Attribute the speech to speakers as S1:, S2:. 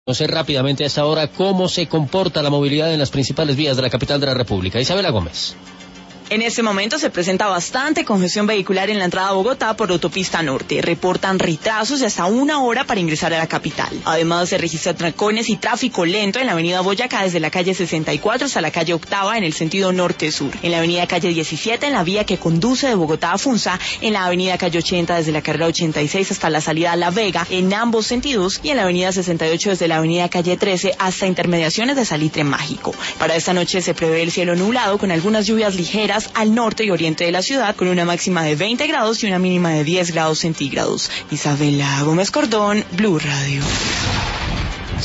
S1: Conocer rápidamente a esta hora cómo se comporta la movilidad en las principales vías de la capital de la República. Isabela Gómez.
S2: En este momento se presenta bastante congestión vehicular en la entrada a Bogotá por autopista norte. Reportan retrasos de hasta 1 hora para ingresar a la capital. Además se registran trancones y tráfico lento en la avenida Boyacá desde la calle 64 hasta la calle Octava en el sentido norte-sur. En la avenida calle 17 en la vía que conduce de Bogotá a Funza. En la avenida calle 80 desde la carrera 86 hasta la salida a La Vega en ambos sentidos. Y en la avenida 68 desde la avenida calle 13 hasta intermediaciones de Salitre Mágico. Para esta noche se prevé el cielo nublado con algunas lluvias ligeras al norte y oriente de la ciudad, con una máxima de 20 grados y una mínima de 10 grados centígrados. Isabela Gómez Cordón, Blue Radio.